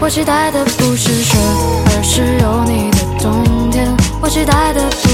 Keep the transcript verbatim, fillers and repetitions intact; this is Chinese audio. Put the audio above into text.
我期待的不是雪，而是有你的冬天。我期待的